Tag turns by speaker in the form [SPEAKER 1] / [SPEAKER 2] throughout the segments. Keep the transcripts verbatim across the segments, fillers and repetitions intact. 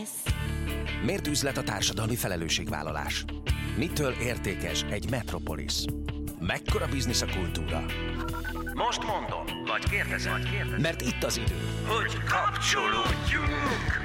[SPEAKER 1] Miért üzlet a társadalmi felelősségvállalás? Mitől értékes egy metropolis? Mekkora biznisz a kultúra? Most mondom, vagy kérdezem, vagy kérdezem. Mert itt az idő, hogy kapcsolódjunk!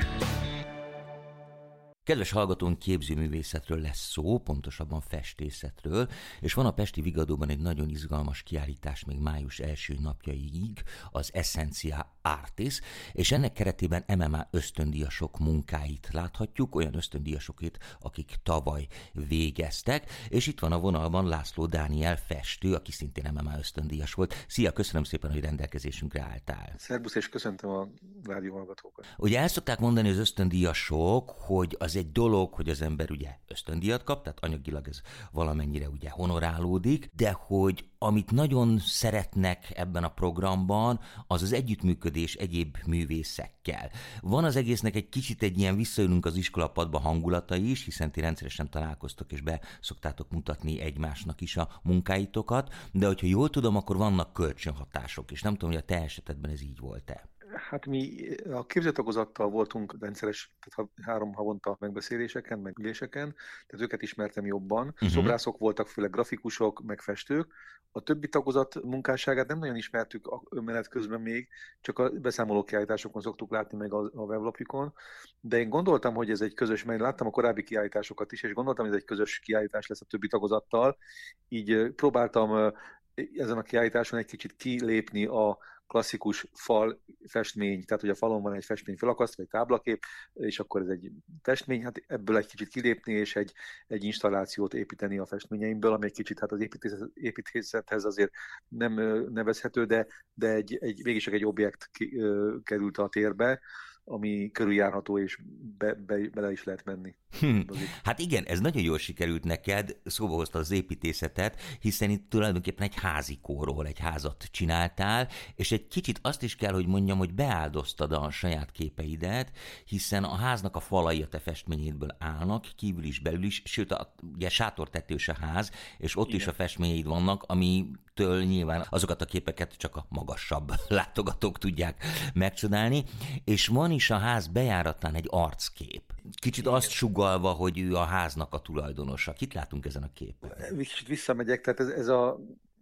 [SPEAKER 2] Kedves hallgatónk, képzőművészetről lesz szó, pontosabban festészetről, és van a Pesti Vigadóban egy nagyon izgalmas kiállítás még május első napjaiig, az Essentia Artis, és ennek keretében em em á ösztöndíjasok munkáit láthatjuk, olyan ösztöndíjasokét, akik tavaly végeztek, és itt van a vonalban László Dániel festő, aki szintén em em á ösztöndíjas volt. Szia, köszönöm szépen, hogy rendelkezésünkre álltál.
[SPEAKER 3] Szerbusz, és köszöntöm a rádió hallgatókat.
[SPEAKER 2] Ugye el szokták mondani az ösztöndíjasok, hogy az egy dolog, hogy az ember ugye ösztöndíjat kap, tehát anyagilag ez valamennyire ugye honorálódik, de hogy amit nagyon szeretnek ebben a programban, az az együttműködés egyéb művészekkel. Van az egésznek egy kicsit egy ilyen visszajönünk az iskolapadba hangulata is, hiszen ti rendszeresen találkoztok és be szoktátok mutatni egymásnak is a munkáitokat, de hogyha jól tudom, akkor vannak kölcsönhatások, és nem tudom, hogy a te esetedben ez így volt-e.
[SPEAKER 3] Hát mi a képzőtagozattal voltunk rendszeres, tehát három havonta megbeszéléseken, meg üléseken, tehát őket ismertem jobban. Uh-huh. Szobrászok voltak, főleg grafikusok, meg festők. A többi tagozat munkásságát nem nagyon ismertük menet közben még, csak a beszámolókiállításokon szoktuk látni, meg a, a weblapjukon. De én gondoltam, hogy ez egy közös, mert láttam a korábbi kiállításokat is, és gondoltam, hogy ez egy közös kiállítás lesz a többi tagozattal. Így próbáltam ezen a kiállításon egy kicsit kilépni a klasszikus fal festmény, tehát hogy a falon van egy festmény felakasztva, egy táblakép, és akkor ez egy festmény, hát ebből egy kicsit kilépni, és egy, egy installációt építeni a festményeimből, ami egy kicsit hát az építészet, építészethez azért nem nevezhető, de, de egy, egy, mégis egy objekt ki, került a térbe, ami körüljárható, és be, be, bele is lehet menni.
[SPEAKER 2] Hm. Hát igen, ez nagyon jól sikerült neked, szóba hoztad az építészetet, hiszen itt tulajdonképpen egy házikóról egy házat csináltál, és egy kicsit azt is kell, hogy mondjam, hogy beáldoztad a saját képeidet, hiszen a háznak a falai a te festményédből állnak, kívül is, belül is, sőt, a, ugye sátortetős a ház, és ott igen. is a festményeid vannak, amitől nyilván azokat a képeket csak a magasabb látogatók tudják megcsodálni, és van is a ház bejáratán egy arckép. Kicsit igen. azt sugallva, hogy ő a háznak a tulajdonosa. Kit látunk ezen a képen?
[SPEAKER 3] Kicsit visszamegyek, tehát ez, ez, a,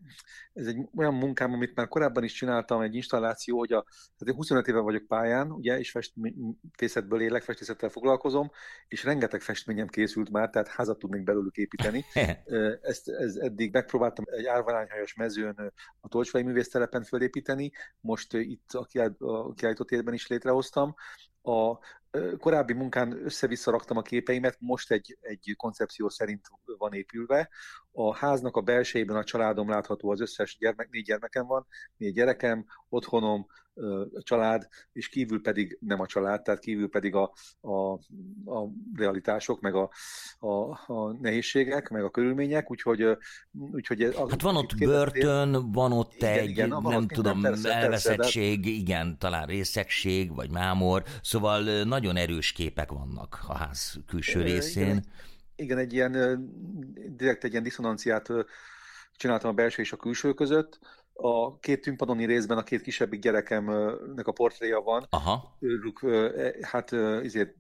[SPEAKER 3] ez egy olyan munkám, amit már korábban is csináltam, egy installáció, hogy a, tehát én huszonöt éve vagyok pályán, ugye, és festészetből élek, festészettel foglalkozom, és rengeteg festményem készült már, tehát házat tudnék belőlük építeni. Ezt, ezt eddig megpróbáltam egy árvarányhajas mezőn a Tolcsvai művésztelepen fölépíteni, most itt a kiállított térben is létrehoztam. A korábbi munkán össze-vissza raktam a képeimet, most egy, egy koncepció szerint van épülve. A háznak a belsejében a családom látható, az összes gyermek, négy gyermekem van, négy gyerekem, otthonom, a család, és kívül pedig nem a család, tehát kívül pedig a, a, a realitások, meg a, a, a nehézségek, meg a körülmények, úgyhogy... úgyhogy a,
[SPEAKER 2] hát van ott börtön, van ott igen, egy, igen, nem ott tudom, persze, elveszettség, persze, de... igen, talán részegség, vagy mámor, szóval nagyon erős képek vannak a ház külső részén.
[SPEAKER 3] Igen, igen, egy ilyen, direkt egy ilyen diszonanciát csináltam a belső és a külső között. A két tűnpadoni részben a két kisebbik gyerekemnek a portréja van. Aha. Őrük, hát ezért,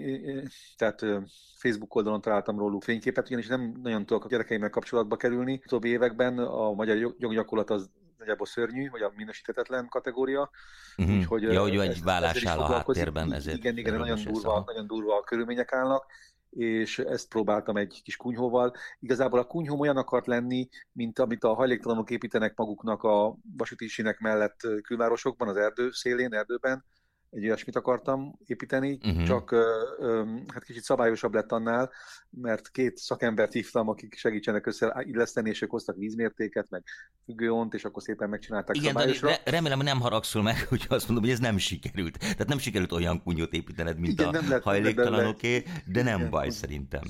[SPEAKER 3] tehát Facebook oldalon találtam róluk fényképet, ugyanis nem nagyon tudok a gyerekeimmel kapcsolatba kerülni. Utóbbi években a magyar joggyakorlat az nagyjából szörnyű, vagy a minősíthetetlen kategória.
[SPEAKER 2] Uh-huh. Úgyhogy, ja, hogy egy vállás áll a háttérben. Ezért
[SPEAKER 3] igen, igen, nagyon durva, nagyon durva a körülmények állnak, és ezt próbáltam egy kis kunyhóval. Igazából a kunyhóm olyan akart lenni, mint amit a hajléktalanok építenek maguknak a vasúti sínek mellett külvárosokban, az erdő szélén, erdőben. Egy olyasmit akartam építeni, uh-huh. csak ö, hát kicsit szabályosabb lett annál, mert két szakembert hívtam, akik segítsenek összeilleszteni, és ők hoztak vízmértéket, meg függőont, és akkor szépen megcsinálták
[SPEAKER 2] igen,
[SPEAKER 3] szabályosra.
[SPEAKER 2] Igen, remélem, hogy nem haragszol meg, hogy azt mondom, hogy ez nem sikerült. Tehát nem sikerült olyan kunyhót építened, mint igen, a hajléktalanoké, de nem igen, baj szerintem.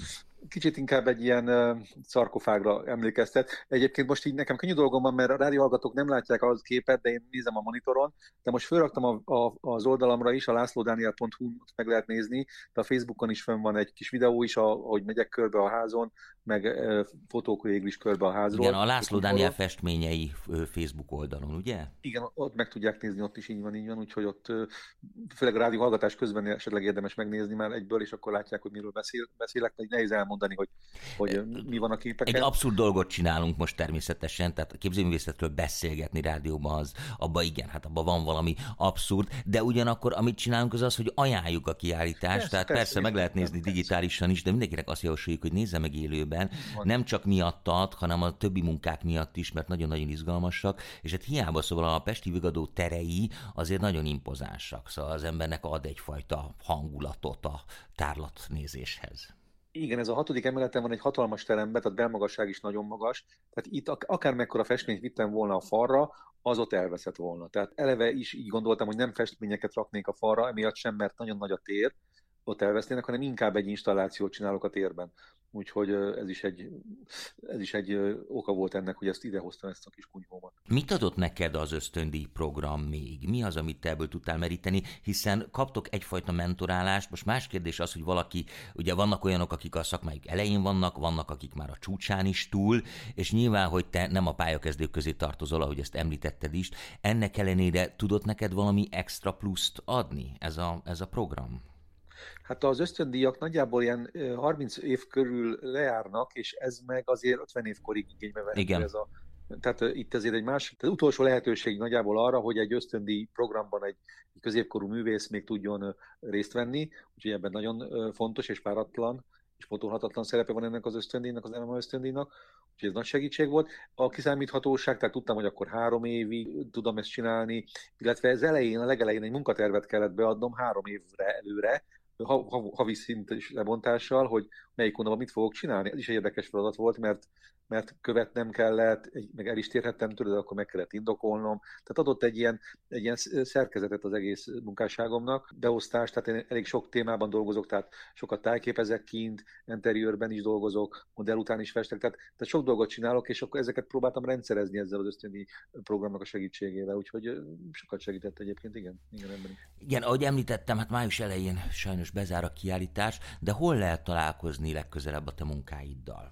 [SPEAKER 3] kicsit inkább egy ilyen uh, szarkofágra emlékeztet. Egyébként most így nekem könnyű dolgom van, mert a rádióhallgatók nem látják az képet, de én nézem a monitoron, de most felraktam a, a, az oldalamra is, a lászlódániel pont hu meg lehet nézni, de a Facebookon is fönn van egy kis videó is, ahogy megyek körbe a házon, meg uh, fotók végül is körbe a házról.
[SPEAKER 2] Igen, a László Dániel festményei Facebook oldalon, ugye?
[SPEAKER 3] Igen, ott meg tudják nézni, ott is így van, így van, úgyhogy ott főleg a rádióhallgatás közben esetleg érdemes megnézni már egyből, és akkor látják, hogy miről beszél, beszélek, de nehéz elmondani, hogy, hogy mi van a képeken.
[SPEAKER 2] Egy abszurd dolgot csinálunk most természetesen, tehát a képzőművészetről beszélgetni rádióban, az abban igen, hát abban van valami abszurd, de ugyanakkor amit csinálunk az az, hogy ajánljuk a kiállítást, persze, tehát persze, persze meg lehet nézni persze. digitálisan is, de mindenkinek azt javasoljuk, hogy nézze meg élőben, nem csak miattad, hanem a többi munkák miatt is, mert nagyon-nagyon izgalmasak, és hát hiába szóval a Pesti Vigadó terei azért nagyon impozánsak, szóval az embernek ad egyfajta hangulatot a tárlatnézéshez.
[SPEAKER 3] Igen, ez a hatodik emeleten van egy hatalmas teremben, tehát belmagasság is nagyon magas, tehát itt akár mekkora festményt vittem volna a falra, az ott elveszett volna. Tehát eleve is így gondoltam, hogy nem festményeket raknék a falra, emiatt sem, mert nagyon nagy a tér, ott elvesznének, hanem inkább egy installációt csinálok a térben. Úgyhogy ez is egy, ez is egy oka volt ennek, hogy ezt idehoztam, ezt a kis kunyhómat.
[SPEAKER 2] Mit adott neked az ösztöndíj program még? Mi az, amit te ebből tudtál meríteni? Hiszen kaptok egyfajta mentorálást. Most más kérdés az, hogy valaki, ugye vannak olyanok, akik a szakmájuk elején vannak, vannak, akik már a csúcsán is túl, és nyilván, hogy te nem a pályakezdők közé tartozol, ahogy ezt említetted is. Ennek ellenére tudott neked valami extra pluszt adni ez a, ez a program?
[SPEAKER 3] Hát az ösztöndíjak nagyjából ilyen harminc év körül lejárnak, és ez meg azért ötven évkorig igénybe vehető. Ez a, tehát itt azért egy másik, tehát utolsó lehetőség nagyjából arra, hogy egy ösztöndíj programban egy, egy középkorú művész még tudjon részt venni, úgyhogy ebben nagyon fontos és páratlan és pótolhatatlan szerepe van ennek az ösztöndíjnak, az em em á ösztöndíjnak, úgyhogy ez nagy segítség volt. A kiszámíthatóság, tehát tudtam, hogy akkor három évig tudom ezt csinálni, illetve az elején, a legelején egy munkatervet kellett beadnom három évre előre, havi szintes lebontással, hogy melyik hónapban mit fogok csinálni. Ez is egy érdekes feladat volt, mert, mert követnem kellett, meg el is térhettem tőle, de akkor meg kellett indokolnom. Tehát adott egy ilyen, egy ilyen szerkezetet az egész munkásságomnak, beosztást, tehát én elég sok témában dolgozok, tehát sokat tájképezek kint, interiőrben is dolgozok, modell után is festek, tehát, tehát sok dolgot csinálok, és akkor ezeket próbáltam rendszerezni ezzel az ösztöndíj programnak a segítségével, úgyhogy sokat segített egyébként, igen. Igen, ebben is.
[SPEAKER 2] Igen, ahogy említettem, hát május elején sajnos bezár a kiállítás, de hol lehet találkozni legközelebb a te munkáiddal?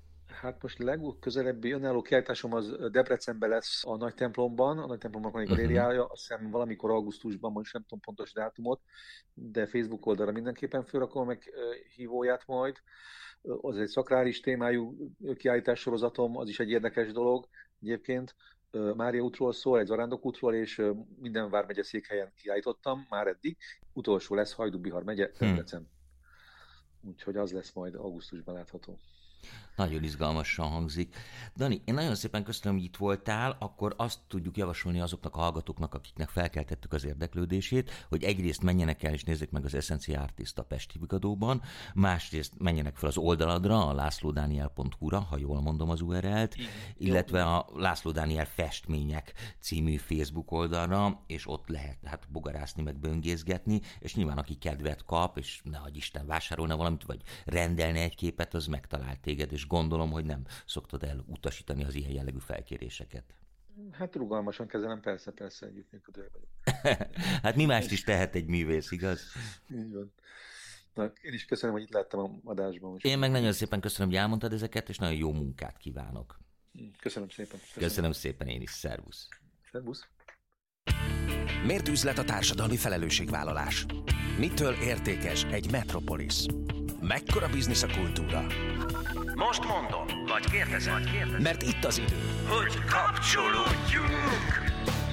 [SPEAKER 3] Hát most legközelebbi önálló kiállításom az Debrecenben lesz a nagy templomban, a nagy templomnak van egy galériája, azt hiszem valamikor augusztusban, most nem tudom pontos dátumot, de Facebook oldalra mindenképpen felrakom meg hívóját majd. Az egy szakrális témájú kiállítás sorozatom, az is egy érdekes dolog egyébként. Mária útról szól, egy zarándokútról, és minden vármegye székhelyen kiállítottam már eddig. Utolsó lesz Hajdú-Bihar megye, Debrecen. Hmm. Úgyhogy az lesz majd augusztusban látható.
[SPEAKER 2] Nagyon izgalmasan hangzik. Dani, én nagyon szépen köszönöm, hogy itt voltál, akkor azt tudjuk javasolni azoknak a hallgatóknak, akiknek felkeltettük az érdeklődését, hogy egyrészt menjenek el és nézzék meg az Essence Artist a Pesti Vigadóban, másrészt menjenek fel az oldaladra, a lászlódániel pont hu-ra, ha jól mondom az u er el-t, illetve a László Dániel Festmények című Facebook oldalra, és ott lehet hát bogarászni, meg böngészgetni, és nyilván aki kedvet kap, és nehogy Isten vásárolna valamit, vagy rendelne egy képet, az megtalál téged, és gondolom, hogy nem szoktad el utasítani az ilyen jellegű felkéréseket.
[SPEAKER 3] Hát rugalmasan kezelem, persze, persze, együttműködő vagyok.
[SPEAKER 2] Hát mi mást is tehet egy művész, igaz?
[SPEAKER 3] Így van. Na, én is köszönöm, hogy itt láttam a adásban. Most.
[SPEAKER 2] Én meg nagyon szépen köszönöm, hogy elmondtad ezeket, és nagyon jó munkát kívánok.
[SPEAKER 3] Köszönöm szépen.
[SPEAKER 2] Köszönöm, köszönöm szépen én is. Szervusz.
[SPEAKER 3] Szervusz.
[SPEAKER 1] Miért üzlet a társadalmi felelősségvállalás? Mitől értékes egy metropolis? Mekkora biznisz a kultúra? Most mondom, vagy kérdezem, vagy kérdezem, mert itt az idő, hogy kapcsolódjunk!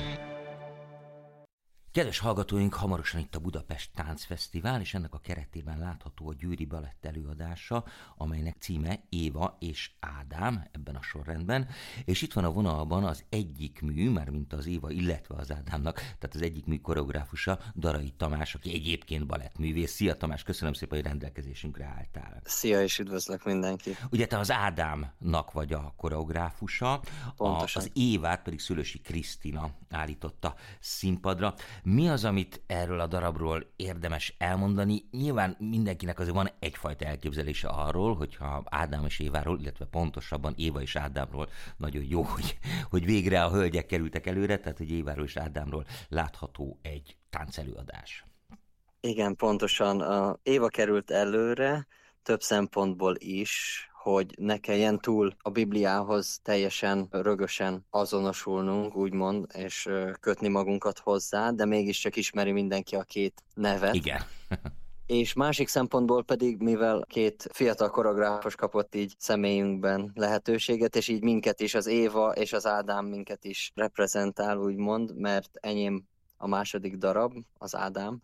[SPEAKER 2] Kedves hallgatóink, hamarosan itt a Budapest Táncfesztivál, és ennek a keretében látható a Győri Balett előadása, amelynek címe Éva és Ádám, ebben a sorrendben, és itt van a vonalban az egyik mű, mármint az Éva, illetve az Ádámnak, tehát az egyik mű koreográfusa, Darai Tamás, aki egyébként balettművész. Szia Tamás, köszönöm szépen, hogy rendelkezésünkre álltál.
[SPEAKER 4] Szia, és üdvözlök mindenki.
[SPEAKER 2] Ugye te az Ádámnak vagy a koreográfusa, a, az Évát pedig Szülősi Krisztina állította színpadra. Mi az, amit erről a darabról érdemes elmondani? Nyilván mindenkinek azért van egyfajta elképzelése arról, hogyha Ádám és Éváról, illetve pontosabban Éva és Ádámról, nagyon jó, hogy, hogy végre a hölgyek kerültek előre, tehát hogy Éváról és Ádámról látható egy táncelőadás.
[SPEAKER 4] Igen, pontosan. A Éva került előre több szempontból is, hogy ne kelljen túl a Bibliához teljesen rögösen azonosulnunk, úgymond, és kötni magunkat hozzá, de mégiscsak ismeri mindenki a két nevet.
[SPEAKER 2] Igen.
[SPEAKER 4] És másik szempontból pedig, mivel két fiatal koreográfus kapott így személyünkben lehetőséget, és így minket is, az Éva és az Ádám minket is reprezentál, úgymond, mert enyém a második darab, az Ádám,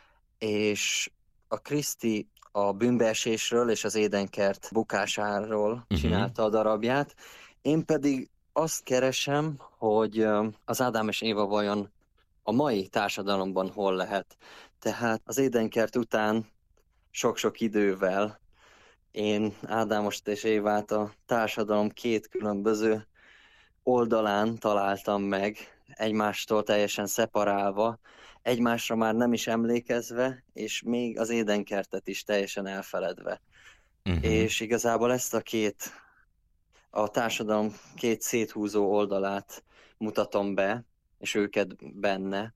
[SPEAKER 4] és a Kriszti a bűnbeesésről és az édenkert bukásáról uh-huh. csinálta a darabját. Én pedig azt keresem, hogy az Ádám és Éva vajon a mai társadalomban hol lehet. Tehát az édenkert után sok-sok idővel én Ádámost és Évát a társadalom két különböző oldalán találtam meg, egymástól teljesen szeparálva, egymásra már nem is emlékezve, és még az édenkertet is teljesen elfeledve. Uh-huh. És igazából ezt a két, a társadalom két széthúzó oldalát mutatom be, és őket benne,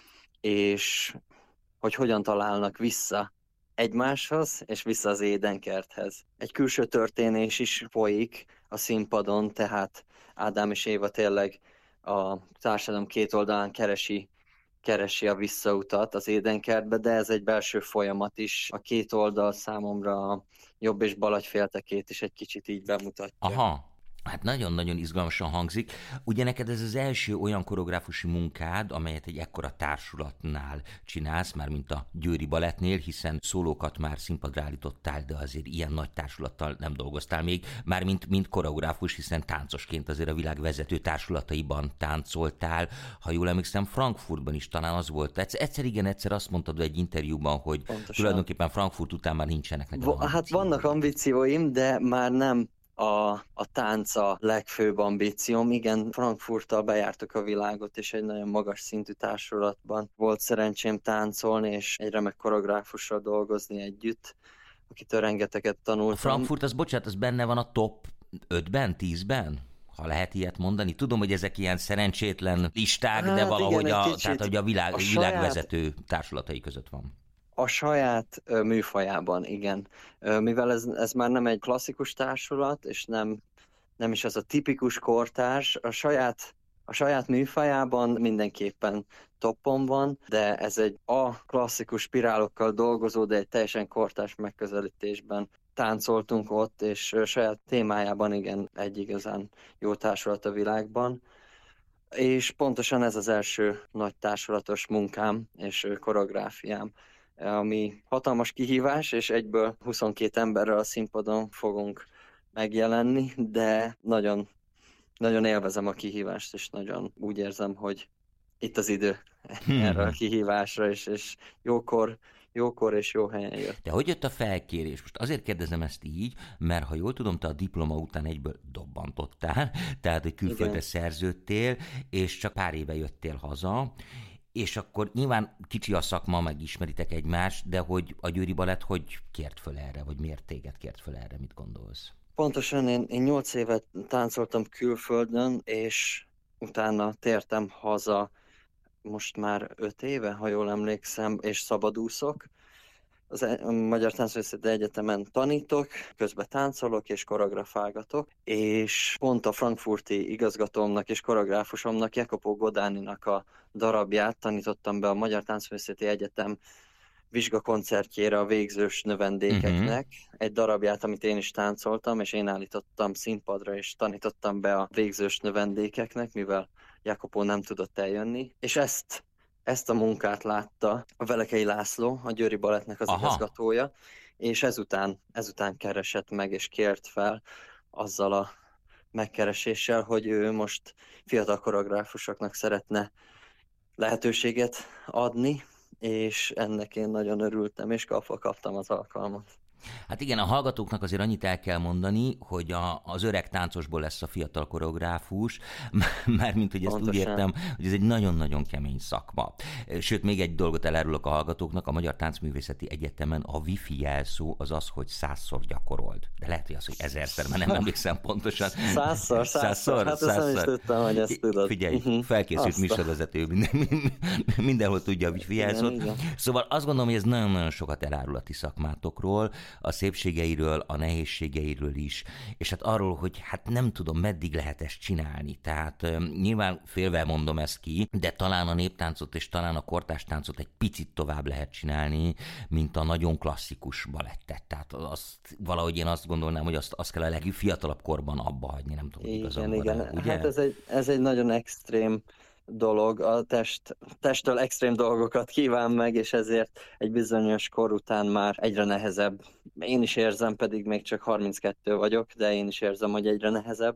[SPEAKER 4] és hogy hogyan találnak vissza egymáshoz, és vissza az édenkerthez. Egy külső történés is folyik a színpadon, tehát Ádám és Éva tényleg a társadalom két oldalán keresi keresi a visszautat az édenkertbe, de ez egy belső folyamat is. A két oldal számomra a jobb és bal agyféltekét is egy kicsit így bemutatja.
[SPEAKER 2] Aha. Hát nagyon-nagyon izgalmasan hangzik. Ugye neked ez az első olyan koreográfusi munkád, amelyet egy ekkora társulatnál csinálsz, már mint a Győri Balettnél, hiszen szólókat már színpadra állítottál, de azért ilyen nagy társulattal nem dolgoztál még, már mint, mint koreográfus, hiszen táncosként azért a világ vezető társulataiban táncoltál. Ha jól emlékszem, Frankfurtban is talán az volt. Egyszer igen, egyszer azt mondtad egy interjúban, hogy pontosan. Tulajdonképpen Frankfurt után már nincsenek neked
[SPEAKER 4] Va- Hát vannak ambícióim, de már nem A, a tánc a legfőbb ambícióm. Igen, Frankfurttal bejártuk a világot, és egy nagyon magas szintű társulatban volt szerencsém táncolni, és egy remek koreográfussal dolgozni együtt, akitől rengeteget tanultam.
[SPEAKER 2] A Frankfurt, az bocsánat, az benne van a top ötben, tízben? Ha lehet ilyet mondani. Tudom, hogy ezek ilyen szerencsétlen listák, hát de valahogy igen, a, tehát, hogy a világ, a világvezető saját... társulatai között van.
[SPEAKER 4] A saját ö, műfajában, igen. Ö, mivel ez, ez már nem egy klasszikus társulat, és nem, nem is az a tipikus kortárs, a saját, a saját műfajában mindenképpen toppon van, de ez egy a klasszikus spirálokkal dolgozó, de egy teljesen kortárs megközelítésben táncoltunk ott, és ö, saját témájában igen, egy igazán jó társulat a világban. És pontosan ez az első nagy társulatos munkám és ö, koreográfiám, ami hatalmas kihívás, és egyből huszonkét emberrel a színpadon fogunk megjelenni, de nagyon, nagyon élvezem a kihívást, és nagyon úgy érzem, hogy itt az idő hmm. erre a kihívásra, és, és jókor, jókor és jó helyen jött.
[SPEAKER 2] De hogy jött a felkérés? Most azért kérdezem ezt így, mert ha jól tudom, te a diploma után egyből dobbantottál, tehát hogy külföldre szerződtél, és csak pár éve jöttél haza, és akkor nyilván kicsi a szakma, megismeritek egymást, de hogy a Győri Balett hogy kért föl erre, vagy miért téged kért föl erre, mit gondolsz?
[SPEAKER 4] Pontosan én, én nyolc évet táncoltam külföldön, és utána tértem haza most már öt éve, ha jól emlékszem, és szabadúszok. Az a Magyar Táncművészeti Egyetemen tanítok, közben táncolok és koreografálgatok, és pont a frankfurti igazgatómnak és koreográfusomnak, Jacopo Godáninak a darabját tanítottam be a Magyar Táncművészeti Egyetem vizsgakoncertjére a végzős növendékeknek. Uh-huh. Egy darabját, amit én is táncoltam, és én állítottam színpadra, és tanítottam be a végzős növendékeknek, mivel Jacopo nem tudott eljönni, és ezt Ezt a munkát látta a Velekei László, a Győri Balettnek az Aha. igazgatója, és ezután, ezután keresett meg és kért fel azzal a megkereséssel, hogy ő most fiatal koreográfusoknak szeretne lehetőséget adni, és ennek én nagyon örültem, és kapva kaptam az alkalmat.
[SPEAKER 2] Hát igen, a hallgatóknak azért annyit el kell mondani, hogy a, az öreg táncosból lesz a fiatal koreográfus, mármint, hogy ezt Pontosan. Úgy értem, hogy ez egy nagyon-nagyon kemény szakma. Sőt, még egy dolgot elárulok a hallgatóknak, a Magyar Táncművészeti Egyetemen a wifi jelszó az az, hogy százszor gyakorold. De lehet, hogy az, hogy ezerszer, mert nem emlékszem pontosan.
[SPEAKER 4] Százszor, százszor, hát ezt nem is tudtam, hogy ezt tudod.
[SPEAKER 2] Figyelj, felkészült műsorvezető, minden, mindenhol tudja a wifi jelszót. Igen, igen. Szóval azt gondolom, hogy ez nagyon-nagyon sokat elárul a ti szakmátokról, a szépségeiről, a nehézségeiről is, és hát arról, hogy hát nem tudom, meddig lehet ezt csinálni. Tehát uh, nyilván félve mondom ezt ki, de talán a néptáncot és talán a kortárs táncot egy picit tovább lehet csinálni, mint a nagyon klasszikus balettet. Tehát azt, valahogy én azt gondolnám, hogy azt, azt kell a legfiatalabb korban abba hagyni, nem tudom,
[SPEAKER 4] igazán. Igen, igen. Ugye? Hát ez egy, ez egy nagyon extrém dolog, a test, testtől extrém dolgokat kíván meg, és ezért egy bizonyos kor után már egyre nehezebb. Én is érzem, pedig még csak harminckettő vagyok, de én is érzem, hogy egyre nehezebb.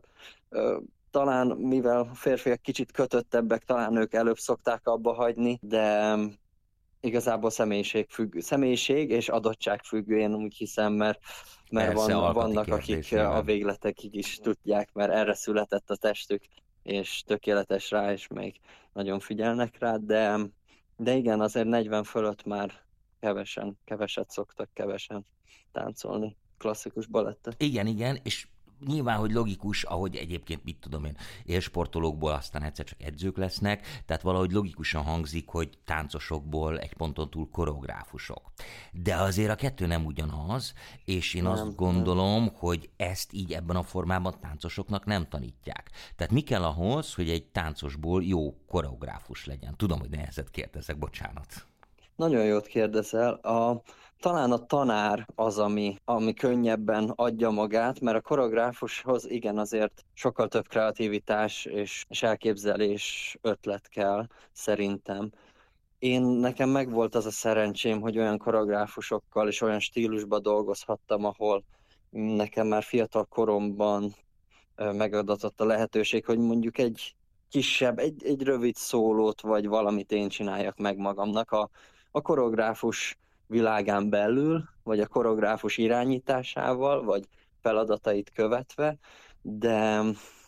[SPEAKER 4] Talán, mivel a férfiak kicsit kötöttebbek, talán ők előbb szokták abba hagyni, de igazából személyiség, függ, személyiség és adottság függő, én úgy hiszem, mert, mert van, vannak, akik a végletekig is tudják, mert erre született a testük, és tökéletes rá, és még nagyon figyelnek rá, de, de igen, azért negyven fölött már kevesen, keveset szoktak kevesen táncolni klasszikus balettet.
[SPEAKER 2] Igen, igen, és nyilván, hogy logikus, ahogy egyébként, mit tudom én, élsportolókból aztán egyszer csak edzők lesznek, tehát valahogy logikusan hangzik, hogy táncosokból egy ponton túl koreográfusok. De azért a kettő nem ugyanaz, és én nem, azt gondolom, nem. hogy ezt így ebben a formában táncosoknak nem tanítják. Tehát mi kell ahhoz, hogy egy táncosból jó koreográfus legyen? Tudom, hogy nehezet kérdezek, bocsánat.
[SPEAKER 4] Nagyon jót kérdezel. A, talán a tanár az, ami, ami könnyebben adja magát, mert a koreográfushoz igen azért sokkal több kreativitás és, és elképzelés, ötlet kell szerintem. Én nekem megvolt az a szerencsém, hogy olyan koreográfusokkal és olyan stílusban dolgozhattam, ahol nekem már fiatal koromban megadatott a lehetőség, hogy mondjuk egy kisebb, egy, egy rövid szólót, vagy valamit én csináljak meg magamnak a, a koreográfus világán belül, vagy a koreográfus irányításával, vagy feladatait követve, de,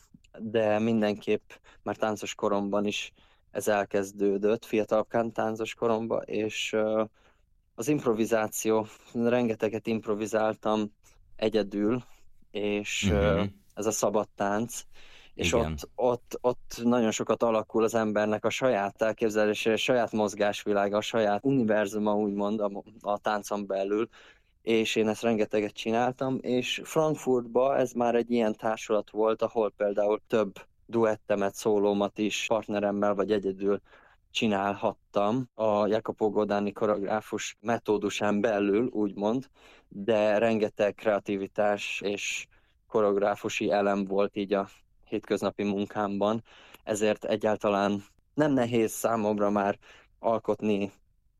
[SPEAKER 4] de mindenképp már táncos koromban is ez elkezdődött, fiatalabb táncos koromban, és az improvizáció, rengeteget improvizáltam egyedül, és uh-huh. ez a szabad tánc, és ott, ott, ott nagyon sokat alakul az embernek a saját elképzelése, a saját mozgásvilága, a saját univerzuma, úgymond a, a táncon belül, és én ezt rengeteget csináltam, és Frankfurtban ez már egy ilyen társulat volt, ahol például több duettemet, szólómat is partneremmel vagy egyedül csinálhattam a Jacopo Godani koreográfus metódusán belül, úgymond, de rengeteg kreativitás és koreográfusi elem volt így a hétköznapi munkámban, ezért egyáltalán nem nehéz számomra már alkotni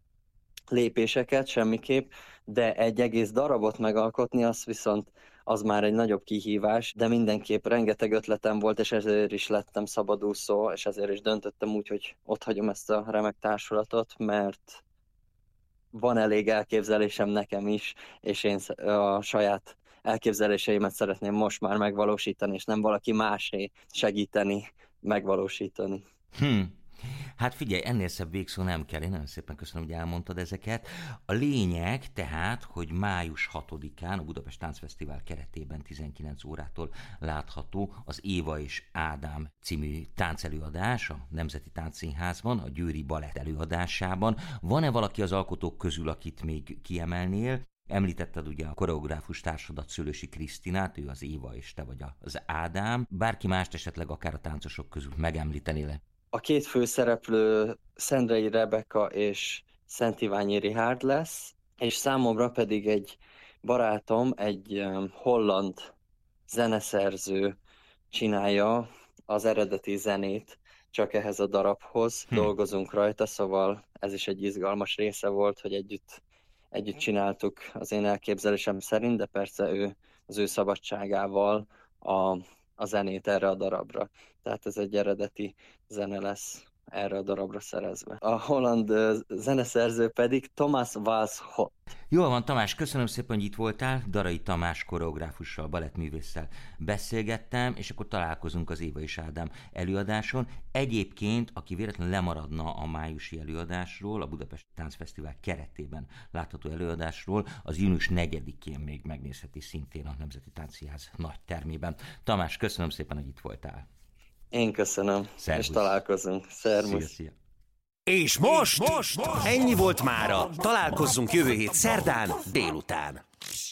[SPEAKER 4] lépéseket semmiképp, de egy egész darabot megalkotni, az viszont az már egy nagyobb kihívás, de mindenképp rengeteg ötletem volt, és ezért is lettem szabadúszó, és ezért is döntöttem úgy, hogy ott hagyom ezt a remek társulatot, mert van elég elképzelésem nekem is, és én a saját elképzeléseimet szeretném most már megvalósítani, és nem valaki másé segíteni, megvalósítani.
[SPEAKER 2] Hmm. Hát figyelj, ennél szebb végszó nem kell, én nagyon szépen köszönöm, hogy elmondtad ezeket. A lényeg tehát, hogy május hatodikán a Budapest Táncfesztivál keretében tizenkilenc órától látható az Éva és Ádám című táncelőadás a Nemzeti Táncszínházban, a Győri Balett előadásában. Van-e valaki az alkotók közül, akit még kiemelnél? Említetted ugye a koreográfus társadat, Szőlősi Krisztinát, ő az Éva és te vagy az Ádám. Bárki mást esetleg akár a táncosok közül megemlítenél-e?
[SPEAKER 4] A két főszereplő Szendrei Rebeka és Szent Iványi Richárd lesz, és számomra pedig egy barátom, egy holland zeneszerző csinálja az eredeti zenét csak ehhez a darabhoz. Hm. Dolgozunk rajta, szóval ez is egy izgalmas része volt, hogy együtt, együtt csináltuk az én elképzelésem szerint, de persze ő az ő szabadságával a a zenét erre a darabra. Tehát ez egy eredeti zene lesz erre a darabra szerezve. A holland zeneszerző pedig Thomas Walshot.
[SPEAKER 2] Jól van, Tamás, köszönöm szépen, hogy itt voltál. Darai Tamás koreográfussal, balettművésszel beszélgettem, és akkor találkozunk az Éva és Ádám előadáson. Egyébként, aki véletlenül lemaradna a májusi előadásról, a Budapesti Táncfesztivál keretében látható előadásról, az június negyedikén még megnézheti szintén a Nemzeti Táncszínház nagy termében. Tamás, köszönöm szépen, hogy itt voltál.
[SPEAKER 4] Én köszönöm,
[SPEAKER 2] Szervusz.
[SPEAKER 4] És találkozunk. Szervusz.
[SPEAKER 2] Szia, szia.
[SPEAKER 1] És most, most, most ennyi volt mára. Találkozzunk jövő hét szerdán délután.